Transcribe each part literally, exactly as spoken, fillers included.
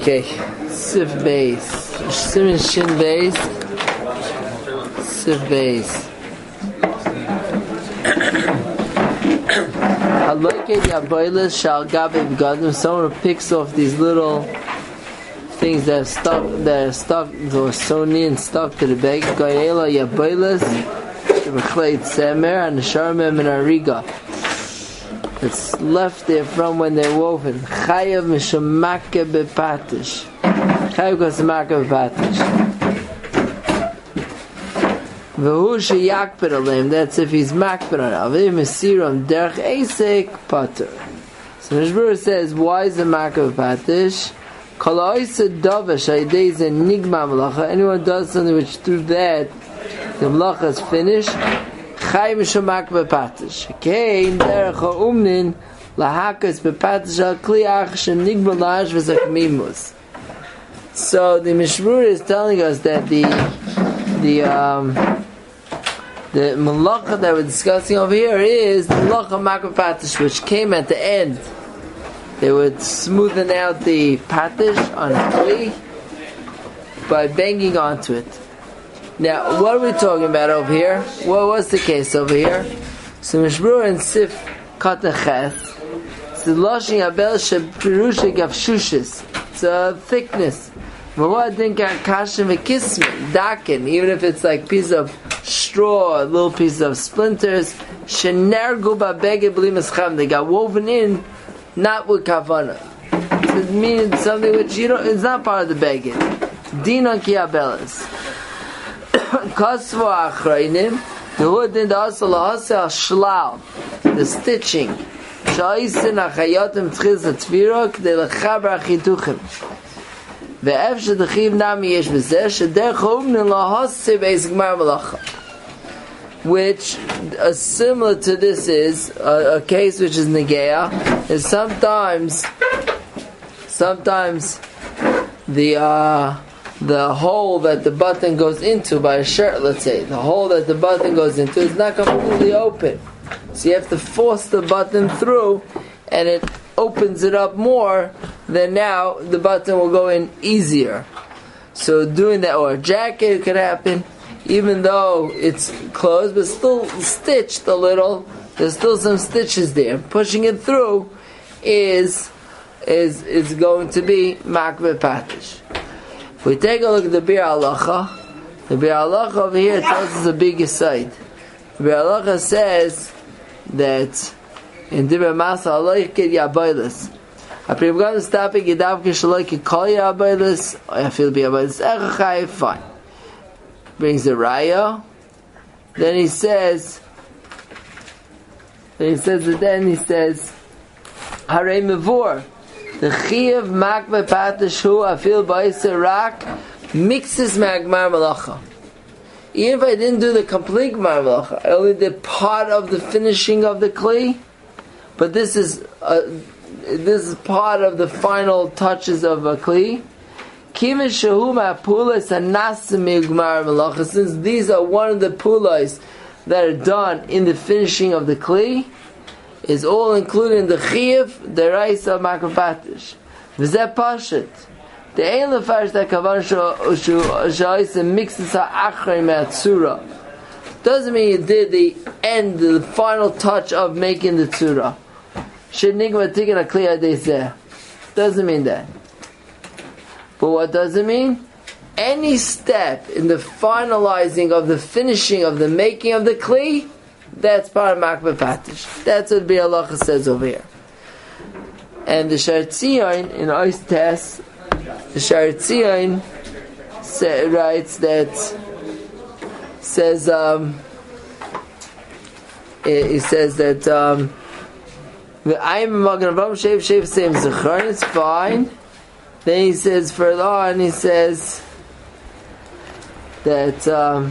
Okay, Sif Beis, Siman Shin Beis, Sif Beis. Haloike Yaboilas Shal Gabe B'Gadim. Someone picks off these little things that are stuck, that are stuck, or sewn in, stuck to the bag. Goyela Yaboilas B'Chleit Semer and Sharmem and Ariga. It's left there from when they're woven. Chayav Mishamake Bepatish. Chayav Kosamake Bepatish. V'hu sheyakpid alim. That's if he's makpid on it. Avim esiram derech esek pater. So Mishbura says, why is the makpid bepatish? Kol ha'oiseh davar sha'idei zeh nigma malacha. Anyone does something which through that the malacha is finished. Chay mishamak bepatish. Kein derech ha'umnin lahakas bepatish al kli ach shenigma lash v'zakmimus. So the Mishbura is telling us that the the um the malacha that we're discussing over here is the malacha makar patish, which came at the end. They would smoothen out the patish on a kli by banging onto it. Now, what are we talking about over here? What was the case over here? So Mishbura and Sif Kataches, it's the lashing abel shepirusha gavshushis. It's a thickness. Even if it's like piece of straw, a little piece of splinters, they got woven in, not with kavana. It means something which you don't. It's not part of the beged. Dinon ki abelas. Kasva achraynim. The hoodin the asal hasel shlal. The stitching. Shaisin achayatim tchiz atvirok de lechaber achituchim. Which, uh, similar to this is uh, a case which is negeah, is sometimes sometimes the uh, the hole that the button goes into by a shirt, let's say, the hole that the button goes into is not completely open. So you have to force the button through, and it opens it up more, then now the button will go in easier. So doing that, or a jacket could happen, even though it's closed but still stitched a little, there's still some stitches there. Pushing it through is is is going to be makbeh patish. If we take a look at the Bir Halacha, the Bir Halacha over here tells us the biggest side. The Bir Halacha says that in Dibra Masa Aloikid Yaboilis. A Privgan stopping Yidav Kishaloikid Kol Yaboilis, I feel be Yaboilis Echachai, fine. Brings the Raya. Then he says, then he says, then he says, Harei Mevor, the Chiyav Makbe Patashu, I feel Baisa Rak, mixes Magmar Malacha. Even if I didn't do the complete Gmar Malacha, I only did part of the finishing of the Kli. But this is uh, this is part of the final touches of a kli. Since these are one of the pulas that are done in the finishing of the kli, is all included in the chiyuv, the raisa makapatish. V'zeh pashet. The ein lefarish that kavan sha'isa mixes ha'achrei me'atzura. Doesn't mean you did the end, the final touch of making the tzura. Doesn't mean that. But what does it mean? Any step in the finalizing of the finishing of the making of the kli, that's part of makbeh patish. That's what Bir Halacha says over here. And the Sha'ar Tzion in Ois Tes, the Sha'ar Tzion writes that, says um, he says that um, it's fine. Then he says further on, he says that um,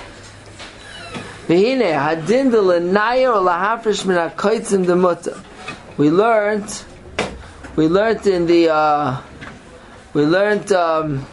we learned we learned in the uh, we learned um,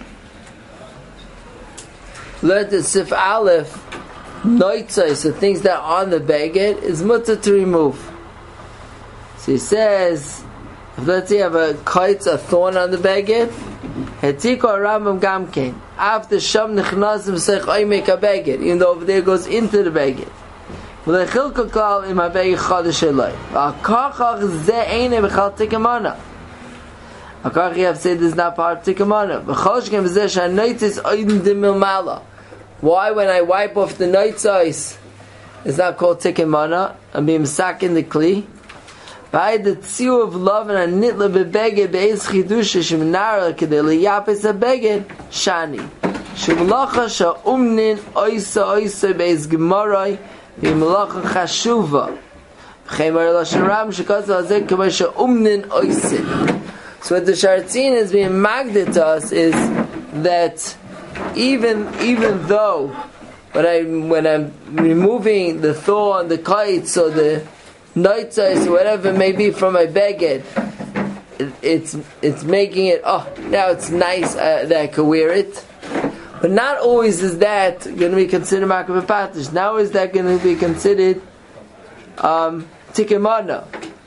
learned the Sif Aleph noitzai, so things that are on the baguette is mutter to remove. So he says If let's say you have a kite, a thorn on the beged, Hetiko Rambam Gamkein. After Sham Nichnasim Sech Oimek a beged, even though over there it goes into the beged. V'lechilka klal im ha-beged chadash eloi. V'akachach ze eine b'chal tikemana. Akach you have said this is not part of tikemana. V'chosh kem v'zeh sh'anoitzis oidin dimil mala. Why when I wipe off the noitzis, it's not called tikemana, I'm being sack in the kli. By the tziu of love and a nitla bebeged be'ez chidusha shemnara kedei liyapes a beged shani shemlacha sha'umnin oisa oisa be'ez gemarai v'melacha chashuva v'cheimar lashon ram shekaz hazeh kama sha'umnin oisa. So what the Shartzin is being magded to us is that even even though when I when I'm removing the thorn, the kites, or the noitzais, whatever it may be from my beged, it, it's it's making it, oh, now it's nice uh, that I can wear it. But not always is that going to be considered makav patish. Now is that going to be considered um, tikemana?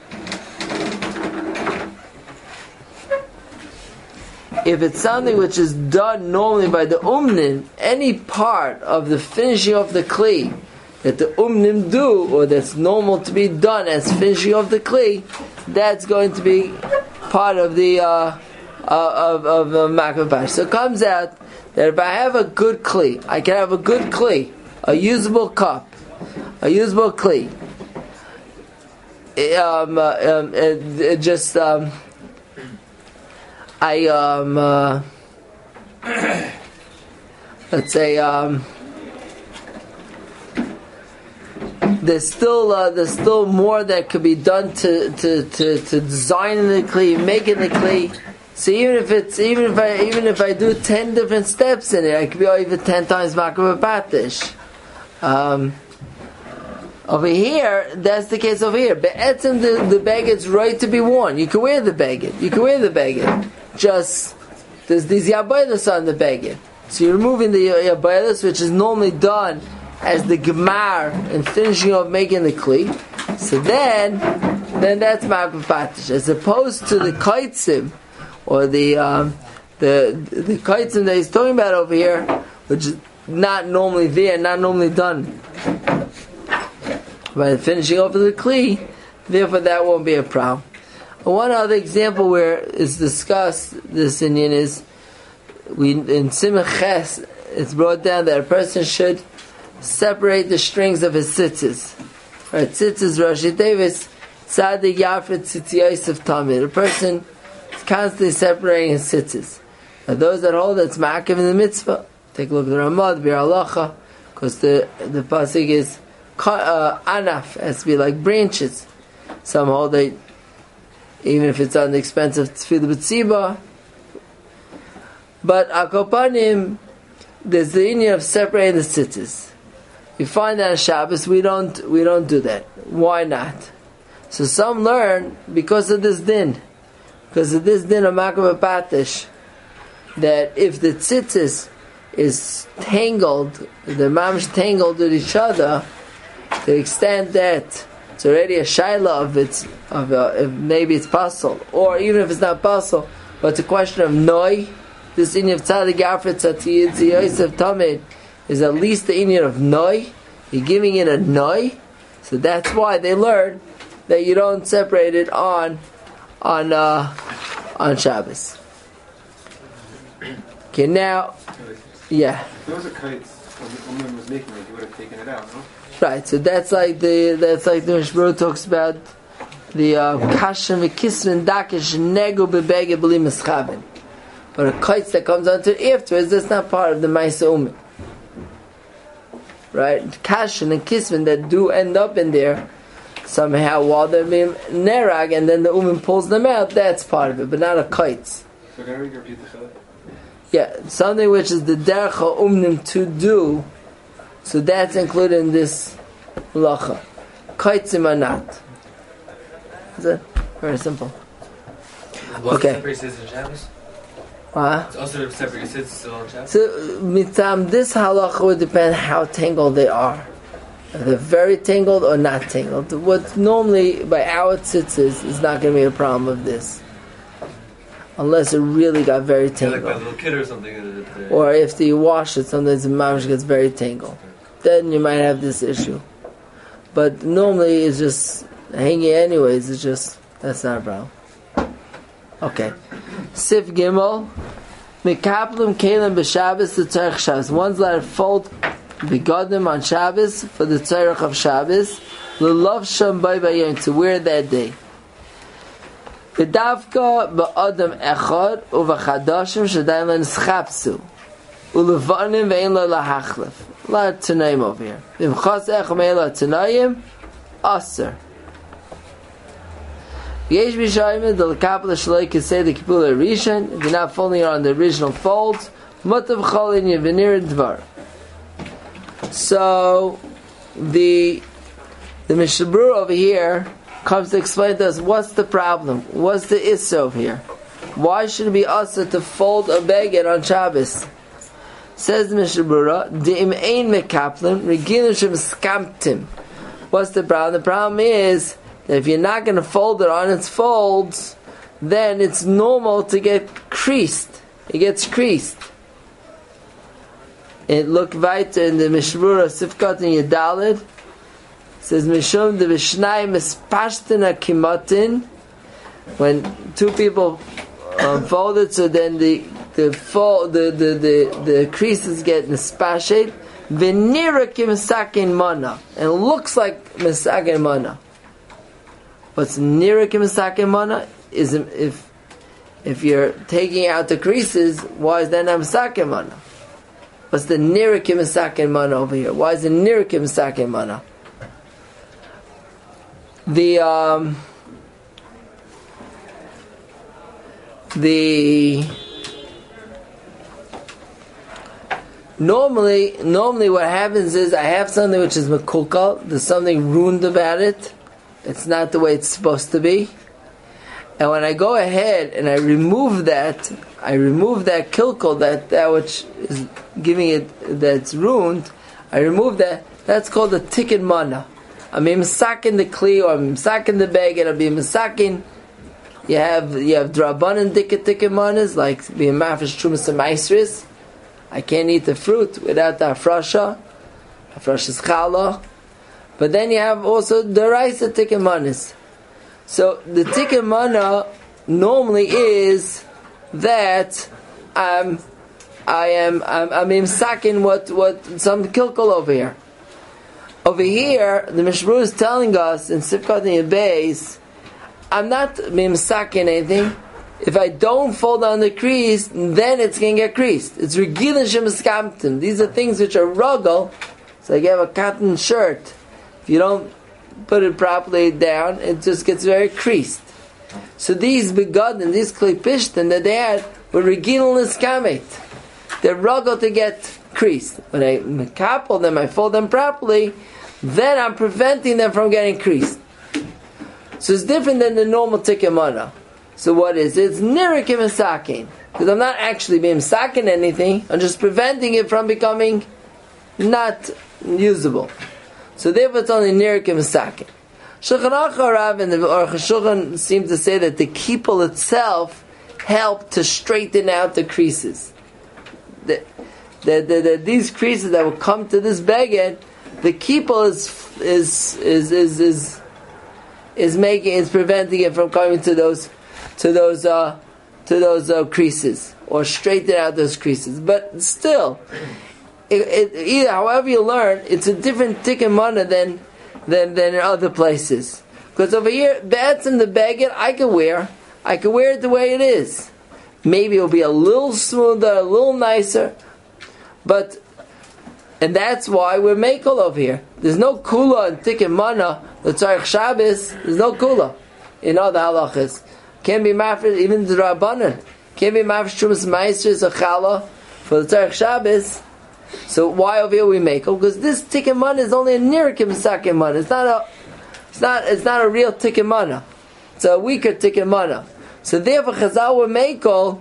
If it's something which is done normally by the umnin, any part of the finishing of the kli that the umnim do, or that's normal to be done as finishing of the kli, that's going to be part of the uh, uh, of of the makav patish. So it comes out that if I have a good kli, I can have a good kli, a usable cup, a usable kli. Um, uh, um, it, it just um, I um uh, let's say um. There's still uh, there's still more that could be done to to, to, to design the kli, making the kli. So even if it's even if I even if I do ten different steps in it, I could be even ten times makav patish. Um, over here, that's the case over here. Be'etzim the the beged's right to be worn. You can wear the beged. You can wear the beged. Just there's these yabaylas on the beged. So you're removing the yabaylas, which is normally done as the gemar and finishing of making the kli. So then, then that's makav patish, as opposed to the kaitzim or the um, the the kaitzim that he's talking about over here, which is not normally there, not normally done by the finishing of the kli. Therefore, that won't be a problem. One other example where it's discussed this Indian is we in Simach Ches. It's brought down that a person should separate the strings of his tzitzis. Right, tzitzis, Rashi Davis, Tzadik Yafret Tzitziyos of Tamid. A person is constantly separating his tzitzis. Now those that hold that's ma'akev in the mitzvah, take a look at the Ramad, Bir Halacha, because the the pasuk is uh, anaf, has to be like branches. Some hold that even if it's on the expense of tefillah b'tziba. But akopanim, there's the idea of separating the tzitzis. You find that on Shabbos we don't we don't do that. Why not? So some learn because of this din, because of this din of makav patish, that if the tzitzis is tangled, the mamish tangled with each other, to the extent that it's already a shaila of it's of uh, if maybe it's possible, or even if it's not possible, but it's a question of noi. This inyan of tzadik yafret tzatiyid yosef tamid is at least the inyan of noi. You're giving it a noi, so that's why they learn that you don't separate it on on uh, on Shabbos. Okay, now, yeah. If there was a kite when the woman was making it, you would have taken it out, no? Right. So that's like the that's like the Mishmur talks about the kashem v'kisrin dakish nego bebege b'li mischaven. But a kite that comes onto it afterwards, that's not part of the Maisa Umin. Right? Kashin and Kisvin that do end up in there somehow while they're being nerag, and then the Umin pulls them out, that's part of it, but not a kite. So can I repeat the chilek? Yeah, something which is the derech umnim to do, so that's included in this lacha. Kaitzim are not. Is it? Very simple. Okay. Uh, It's also separate. You said it's still on Shabbos? So, mitzam, this halacha would depend how tangled they are. they're very tangled or not tangled. What normally by our tzitzis is not going to be a problem of this, unless it really got very tangled. Yeah, like by a little kid or something. Or if you wash it, sometimes the mamash gets very tangled. Then you might have this issue. But normally it's just hanging anyways. It's just that's not a problem. Okay. Sif Gimel. Mikaplim Kalim b'Shabbos the Tzarech Shabbos. One's allowed to fold begodim on Shabbos for the Tzarech of Shabbos. L'lov sham bay bayim, to wear that day. V'davka ba'adam echad uv'chadashim shadayim l'nischapsu u'levanim ve'in lo lahachlef. A lot of Tanaim over here. V'imchas echam eila Tanaim aser. Yesh b'shayim the l'kapel shalei kisei the kipul rishon. If you're not folding it on the original folds, mutav cholin yevenir dvar. So the the Mishnah Berurah over here comes to explain to us what's the problem, what's the issue over here. Why should it be us to fold a beged on Shabbos? Says the Mishnah Berurah, De'im ein mekaplim regilin shem skamtim. What's the problem? The problem is that if you're not going to fold it on its folds, then it's normal to get creased. It gets creased. It look weiter in the Mishnah Berurah Sifkat in Yedalid. Says Mishum the Vishnai mispashtin akimatin. When two people um, fold it, so then the the fold, the the the, the creases get mispashed. Venira kimsakin mana, and it looks like misakin mana. What's nira kimsakin mana is if if you're taking out the creases, why is that not misakin mana? What's the nira kimsakin mana over here? Why is it nira kimsakin mana? The um, the normally normally what happens is I have something which is mekulkal. There's something ruined about it. It's not the way it's supposed to be. And when I go ahead and I remove that, I remove that kilkal, that that which is giving it that's ruined. I remove that. That's called a tikkun mana. I'm misakin the kli, or I'm misakin the bag, and I'm being misakin. You have you have drabanan dikka tikkun manas, like being mafish trumas and maisris. I can't eat the fruit without the afrasha. Afrasha is challah. But then you have also the raisa tikkun manas. So the tikkun mana normally is that I'm I am I'm I'm misakin what what some kilkul over here. Over here, the Mishnah Berurah is telling us in Sifkat and Beis, I'm not mimsakin anything. If I don't fold on the crease, then it's going to get creased. It's regilin shemiskamtim. These are things which are ruggle. So like you have a cotton shirt. If you don't put it properly down, it just gets very creased. So these begotten, these klipishtin that they had, were regilin iskamet. They're ruggle to get creased. When I couple them, I fold them properly, then I'm preventing them from getting creased. So it's different than the normal tikkun mana. So what is it? It's nirikim misakin. Because I'm not actually being misakin anything, I'm just preventing it from becoming not usable. So therefore it's only nirikim misakin. Shulchan Aruch Rav and the Aruch Shulchan seem to say that the kipul itself helped to straighten out the creases. The, the, the, the, these creases that will come to this beged, the kipul is is is is is is making is preventing it from coming to those to those uh, to those uh, creases, or straighten out those creases. But still, it, it, either however you learn, it's a different tikkun mana than than than in other places. Because over here, that's in the beged I can wear. I can wear it the way it is. Maybe it'll be a little smoother, a little nicer, but. And that's why we're mekel over here. There's no kula in tikkun mana, the tzarech Shabbos. There's no kula in other halachas. Can't be mafresh, even the rabbanan. Can't be mafresh trumas maestris or challah for the tzarech Shabbos. So why over here we mekel? Because this tikkun mana is only a nirikim sakin mana. It's not a, it's not, it's not a real tikkun mana. It's a weaker tikkun mana. So therefore, Chazal were mekel.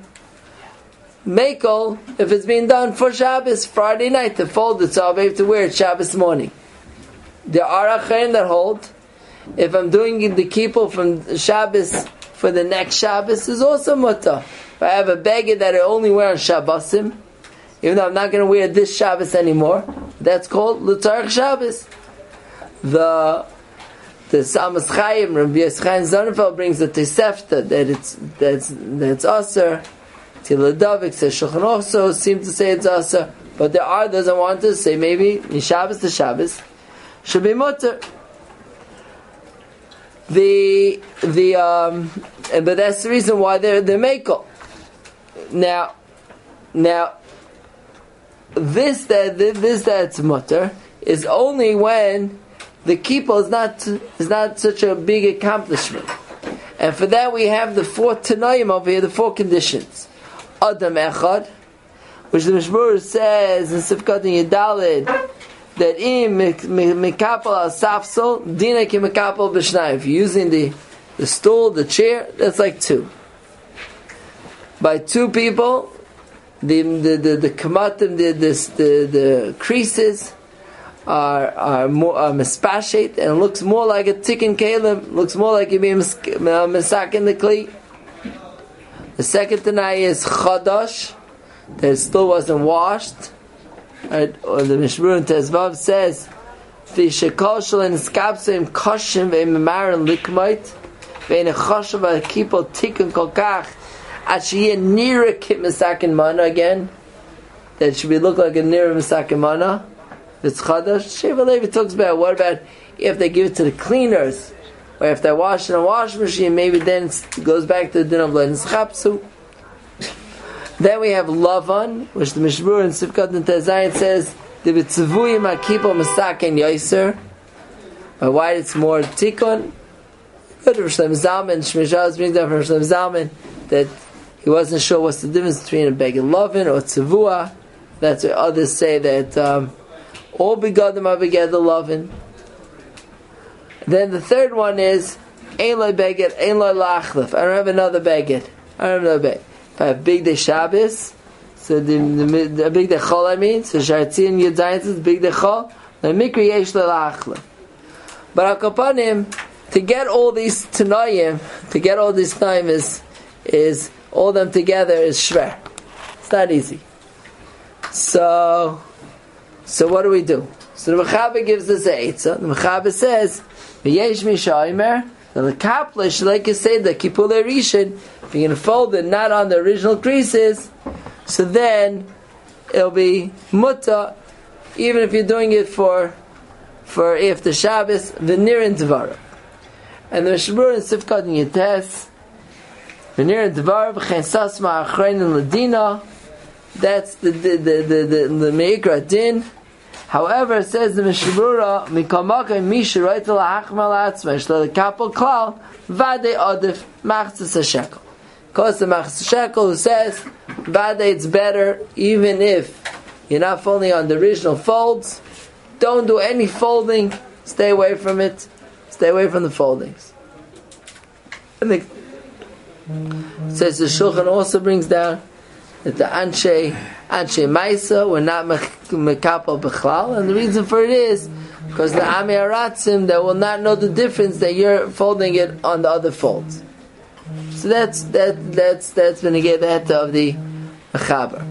Mekel, if it's being done for Shabbos, Friday night, to fold it, so I'll be able to wear it Shabbos morning. There are achayim that hold if I'm doing the kippur from Shabbos for the next Shabbos is also mutter. If I have a beged that I only wear on Shabbosim, even though I'm not going to wear this Shabbos anymore, that's called L'Tzarech Shabbos. The the Samas Chaim, Rabbi Yischaim Zonenfeld brings the Tosefta that it's that's that's aser. Tiladavik says Shulchan also seem to say it's aser, but there are those that want to say maybe in Shabbos to Shabbos should be mutter. The the um, but that's the reason why they're they're mekel. Now, now this that this that's mutter is only when the kippur is not is not such a big accomplishment, and for that we have the four tanoim over here, the four conditions. Adam echad, which the Mishmur says in Sifkat and Yedalid that im mikapel al safsol dina ki mikapel b'shnayim. If you're using the the stool, the chair, that's like two. By two people, the the the, the kamatim, the, the the the creases are are more are mispashet, and it looks more like a tikkun kalim. Looks more like you being misak in the kli. The second tanai is chadash, that it still wasn't washed. Right? Or the Mishmur in Tezvav says, "The shekol shel niskapsim kashim ve'memarin likmait ve'in chashav ha'kipol tikkun kol kach at sheyeh nira kit misakin mana again." That it should be look like a nira misakin mana. It's chadash. Sheva Levi talks about what about if they give it to the cleaners, or if they wash in a washing machine, maybe then it goes back to the din of niskapsu. Then we have Lavan, which the Mishmur in Sifkat and Tezayin says, the B'tzvuyim HaKippur Masaken Yoiser. Why it's more Tikkun? Good, Rosh Zalman, Shmishaz brings down from Rosh Zalman that he wasn't sure what's the difference between a Beged Lavan or Tzvua. That's what others say that um, all Begadim are Beged Lavan. Then the third one is Ein Loi Beged, Ein Loi Lachlef. I don't have another Beged. I don't have another Beged. If I have Big Day Shabbos, so the, the, the Big Day Chol, I mean, so Shartzi and Yudzayin says Big Day Chol, the Mikri Yesh Lelachle. But Akapanim, to get all these Tanayim, to get all these time is, is, all them together is shver. It's not easy. So, so what do we do? So the Mechaber gives us a Eitzah. The Mechaber says, V'yesh Mishaymer, the kaplish, like you say, the Kippur Rishon, if you're going to fold it not on the original creases, so then it'll be mutter, even if you're doing it for for after Shabbos, v'nir and Dvarah. And the Mishmur in Sifkat and Yetes, v'nir and Dvarah, v'chen sasma achrein and ladina, that's the the the the the, the Meikra din. However, it says the Mishmura mikamaka misha right lahachmal atzmesh the kapel klal vade adif machzas shekel. Because the machzas shekel who says vade it's better even if you're not folding on the original folds. Don't do any folding. Stay away from it. Stay away from the foldings. And the, it says the Shulchan also brings down that the Anshe, Anshe Maisa were not Mekapel Bechlal, and the reason for it is because the Ami Aratzim, they will not know the difference that you're folding it on the other folds. So that's that that's that's when you get the heta of the Mechaber.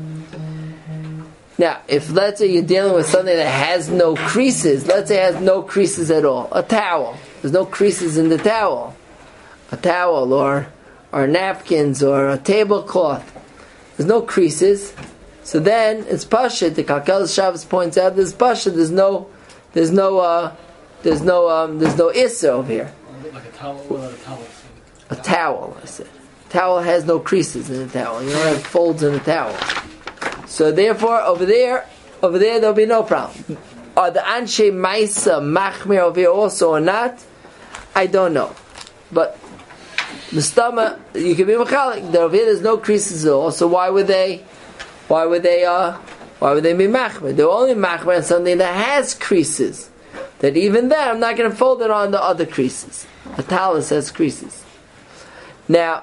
Now, if let's say you're dealing with something that has no creases, let's say it has no creases at all, a towel, there's no creases in the towel, a towel or or napkins or a tablecloth. There's no creases, so then it's pashut. The Kalkel Shabbos points out there's pashut. There's no, there's no, uh, there's no, um, there's no issa over here. Like a towel or a towel. A towel, I said. A towel has no creases in the towel. You don't have folds in the towel. So therefore, over there, over there, there'll be no problem. Are the Anshe Maisa Machmir over here also or not? I don't know, but. The stomach, you can be mechalik. Over here, there's no creases at all. So why would they? Why would they? Uh, why would they be machmer? They're only machmer on something that has creases. That even there, I'm not going to fold it on the other creases. A talus has creases. Now,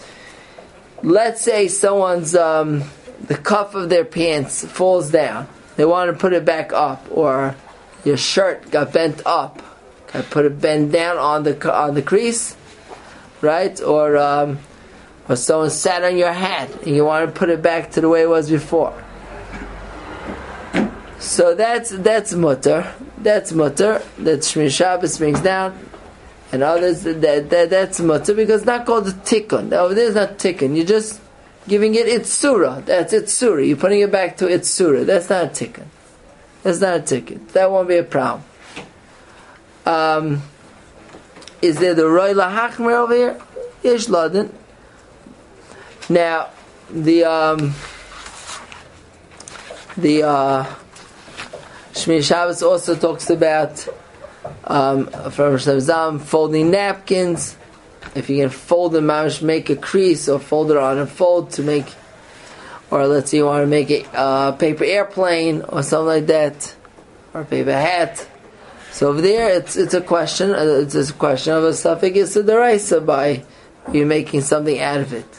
let's say someone's um, the cuff of their pants falls down. They want to put it back up, or your shirt got bent up, I put it bent down on the on the crease, right? Or um, or someone sat on your hat and you want to put it back to the way it was before. So that's that's mutter. That's mutter. That Shmir Shabbos brings down, and others that, that that's mutter because it's not called a tikkun. Over there is not tikkun. You're just giving it its surah. That's its surah. You're putting it back to its surah. That's not a tikkun. That's not a tikkun. That won't be a problem. Um, is there the Roy Lahachmer over here? Yesh Laden. Now, the um, the uh, Shmir Shabbos also talks about um, from Shlomo Zalman folding napkins. If you can fold them out, make a crease or fold it on a fold to make, or let's say you want to make a uh, paper airplane or something like that, or a paper hat. So over there, it's it's a question. It's a question of a suffix d'oraisa by you making something out of it.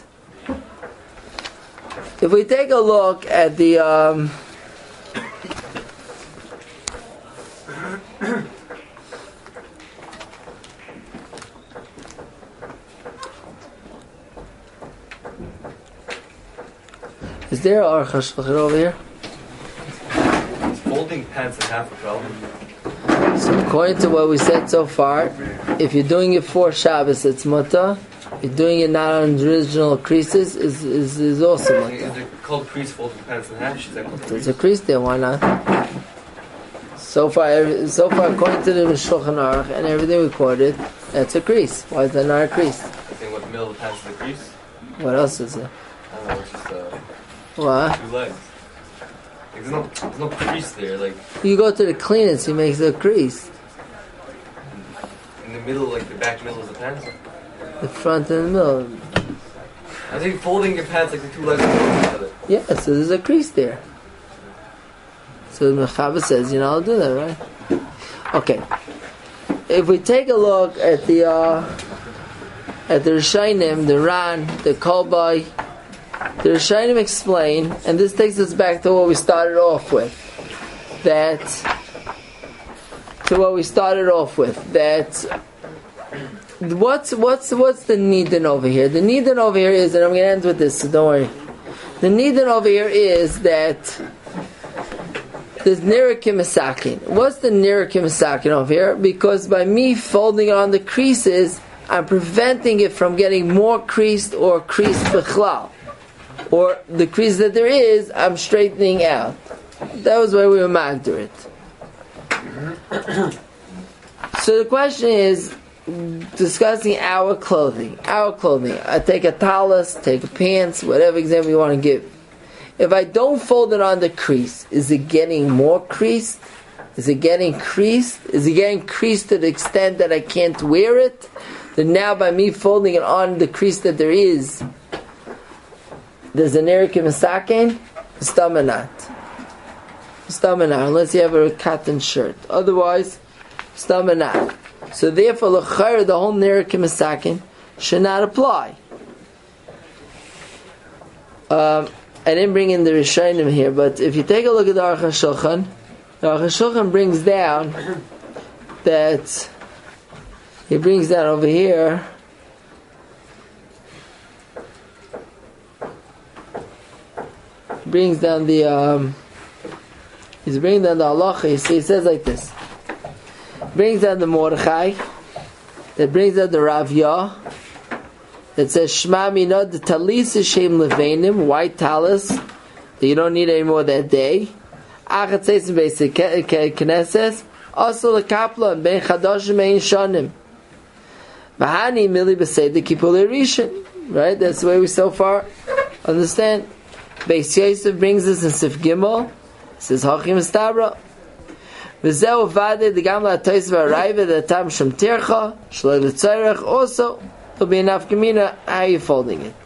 If we take a look at the um, is there a Aruch HaShulchan over here? Is folding pants in half a problem? So according to what we said so far, if you're doing it for Shabbos, it's mutter. You're doing it not on original creases, is is, is also mutter. Is it called crease folding pants in half? She's like, There's a crease there, why not? So far, so far, according to the Shulchan Aruch and everything we quoted, that's a crease. Why is that not a crease? I think what the middle of the pants is a crease? What else is it? I don't know, it's just uh, What? two legs. Like, there's no, there's no crease there, like, You go to the cleaners, he makes a crease. in the middle, like the back middle of the pants. The front and the middle. I think folding your pants like the two legs on each other. Yeah, so there's a crease there. So the Mechaber says, you know, I'll do that, right? Okay. If we take a look at the uh, at the Rishonim, the Ran, the Kolbai, the Rishonim explain, and this takes us back to what we started off with, that to what we started off with, that what's what's what's the Nidin over here? The Nidin over here is, and I'm going to end with this, so don't worry. The Nidin over here is that there's Nirakim Masakin. What's the Nirakim Masakin over here? Because by me folding on the creases, I'm preventing it from getting more creased or creased b'chlal. Or the crease that there is, I'm straightening out. That was why we were magder it. So the question is, discussing our clothing. Our clothing. I take a talus, take a pants, whatever example you want to give. If I don't fold it on the crease, is it getting more creased? Is it getting creased? Is it getting creased to the extent that I can't wear it? Then now by me folding it on the crease that there is, there's an Erikim Masakin, Stamanat. Stamanat, unless you have a cotton shirt. Otherwise, Stamanat. So therefore, l'chayr, the whole Erikim Masakin should not apply. Um, I didn't bring in the Rishonim here, but if you take a look at the Aruch HaShulchan, the Aruch HaShulchan brings down that he brings down over here brings down the um, he's bringing down the halacha. He says like this. Brings down the Mordechai, that brings down the Rav Yah, that says Shema Minah the talis shem levenim, white talis that you don't need anymore that day. Achat seis basic knesses also the kapla and ben chadashim ein shanim. Bahani mili b'seder kipul rishon. Right, that's the way we so far understand. Beis Yosef brings us in Sif Gimel. It says Hachim Estabra. V'zeu vade the gamla tois v'arayve the tam shem tircha shloi l'tzorech also. There'll be enough kamina. How are you folding it?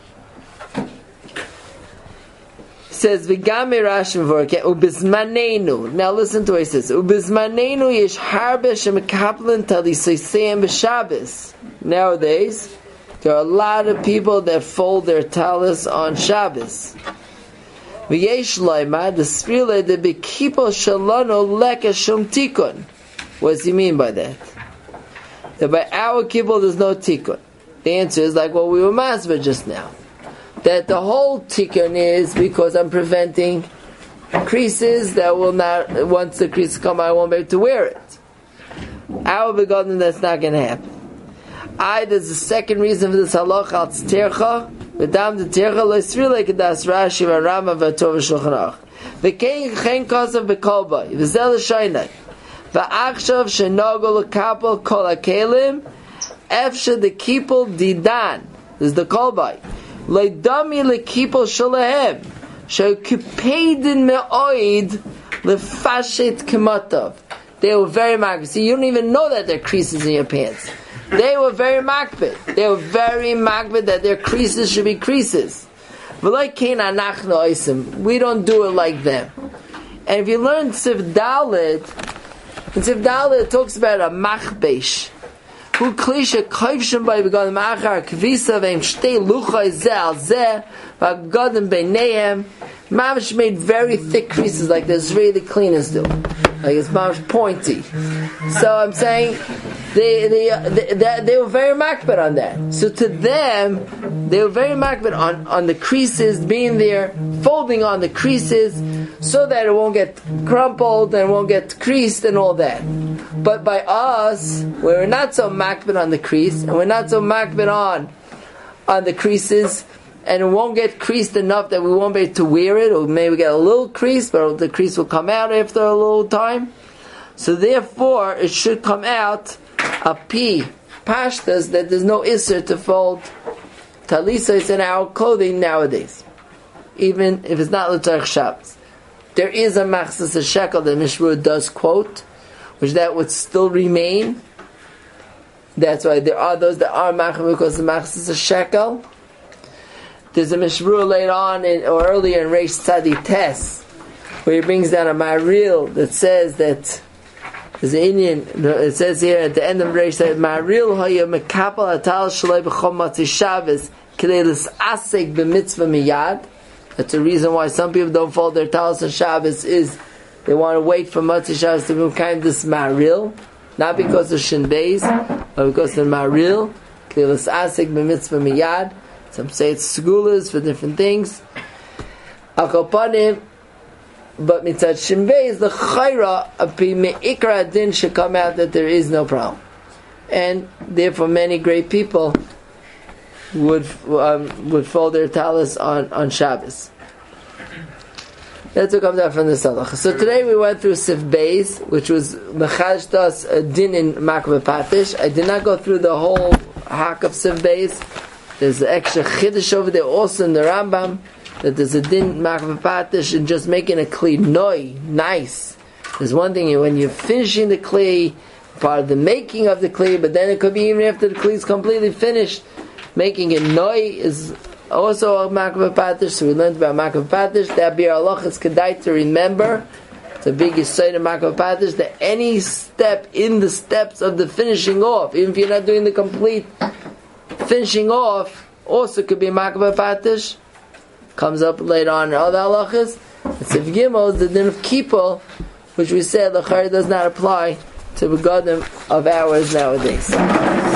It says v'game rashim v'orke ubizmanenu. Now listen to what he says. Ubizmanenu yesh harbe shem kaplan talisayseim b'Shabbos. Nowadays, there are a lot of people that fold their talis on Shabbos. V'yesh loymar the sprile de bekipo shalano leka shum tikun. What does he mean by that? That by our kippur there's no tikkun. The answer is like what we were masber just now. That the whole tikkun is because I'm preventing creases that will not, once the creases come out, I won't be able to wear it. Our begotten, that's not going to happen. I, there's a second reason for this halacha, al tztercha, v'dam de tercha, lo yisri lekedas Rashi v'Rama v'Tov v'Shulchan Aruch. V'kein chen kosav v'kolbay, v'zel l'shaynai. V'achshav shenogol l'kapel kol ha'kelim, efshe the kipel didan. This is the kolbay. Leidami lekipel shalahem, she'kupeidin me'oid lefashet kematav. They were very makbid. See, you don't even know that there are creases in your pants. They were very makbid. They were very makbid that their creases should be creases. We don't do it like them. And if you learn Tzif Dalet, in Tzif Dalet it talks about a machbesh. Who klisha kaivshim by begadim achar kvisa veim shtei luchai zeh al zeh v'agadim beinehem. Mamish made very thick creases like the Israeli cleaners do. Like it's mamish pointy. So I'm saying they they they, they, they were very makbid on that. So to them, they were very makbid on, on the creases being there, folding on the creases so that it won't get crumpled and won't get creased and all that. But by us, we're not so makbid on the crease, and we're not so makbid on on the creases, and it won't get creased enough that we won't be able to wear it, or maybe get a little crease, but the crease will come out after a little time. So therefore, it should come out a p pashtas that there's no isser to fold talisas in our clothing nowadays, even if it's not l'tzarech Shabbos. There is a machzas a shekel that Mishmur does quote, which that would still remain. That's why there are those that are machzas because the machzas a shekel. There's a Mishmur later on in, or earlier in Reish Tzadi Tes, where he brings down a Maril that says that there's an Indian. It says here at the end of Reish that Maril haya mekapel atal shalei b'chom matzi Shabbos k'dei l'sasek b'mitzvah miyad. That's the reason why some people don't fold their talis on Shabbos, is they want to wait for Matzah Shabbos to become kind of this maril, not because of Shin Beis, but because of maril. K'dei l'sasek b'mitzvah miyad. Some say it's segulas for different things. Akopanim, but mitzad Shin Beis, the chayra api meikra din should come out that there is no problem, and therefore many great people would um, would fold their talis on, on Shabbos. That's what comes out from the halacha. So today we went through Sif Beis, which was mechash das a din in Makbeh Patish. I did not go through the whole hak of Sif Beis. There's an extra chiddush over there also in the Rambam, that there's a din Makbeh Patish and just making a kli noi, nice. There's one thing when you're finishing the kli, part of the making of the kli, but then it could be even after the kli is completely finished. Making it noi is also a Makbeh Patish, so we learned about Makbeh Patish. That be our halachas kedai to remember. It's a big yesod of Makbeh Patish that any step in the steps of the finishing off, even if you're not doing the complete finishing off, also could be Makbeh Patish. Comes up later on in other halachas. It's if Gimel, the din of Kippur, which we said the Chari does not apply to begadim of ours nowadays.